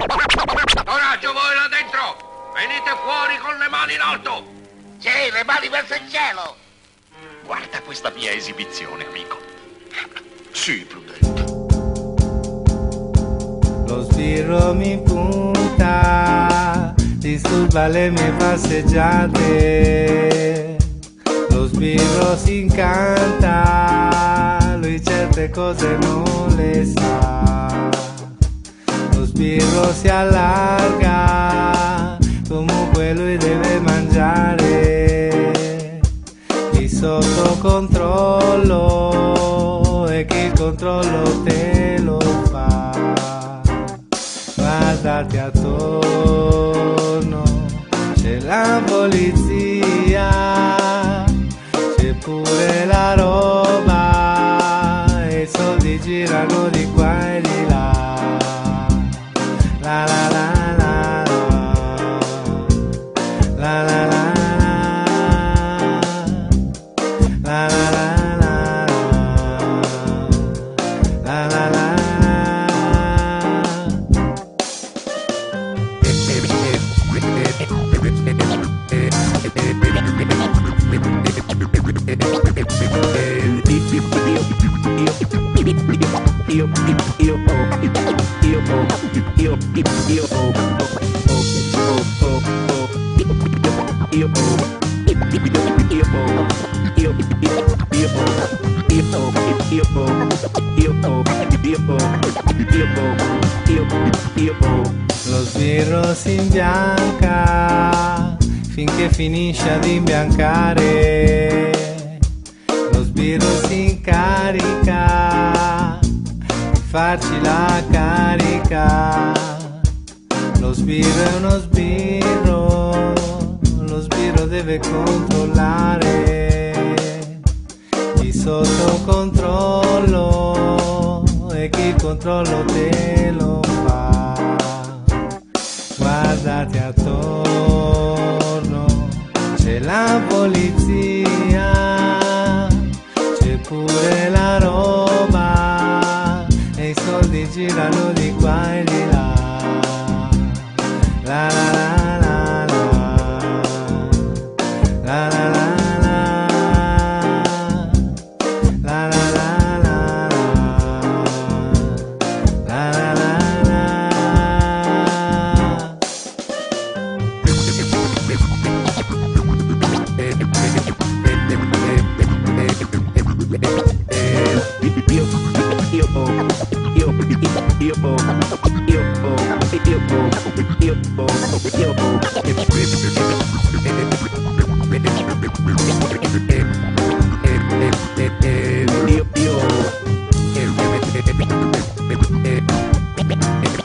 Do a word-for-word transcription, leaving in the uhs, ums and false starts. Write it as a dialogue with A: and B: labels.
A: Coraggio voi là dentro! Venite fuori con le mani in alto!
B: Sì, le mani verso il cielo!
C: Guarda questa mia esibizione, amico. Sii prudente.
D: Lo sbirro mi punta, disturba le mie passeggiate. Lo sbirro si incanta, lui certe cose non le sa. Lo sbirro si allarga, comunque lui deve mangiare. Chi sotto controllo e chi il controllo te lo fa. Guardati attorno, c'è la polizia, c'è pure la roba e i soldi girano di qua e di là. La la la la la la la la la la la la la la. Io, io, io, io, io, io, lo sbirro si imbianca finché finisce ad imbiancare. Lo sbirro si incarica di farci la carica. Lo sbirro è uno sbirro, lo sbirro deve controllare. Chi sotto controllo e chi il controllo te lo fa. Guardati attorno, c'è la polizia, c'è pure la roba e i soldi girano di qua e di là. La la la la la la la la la la la la la la. Io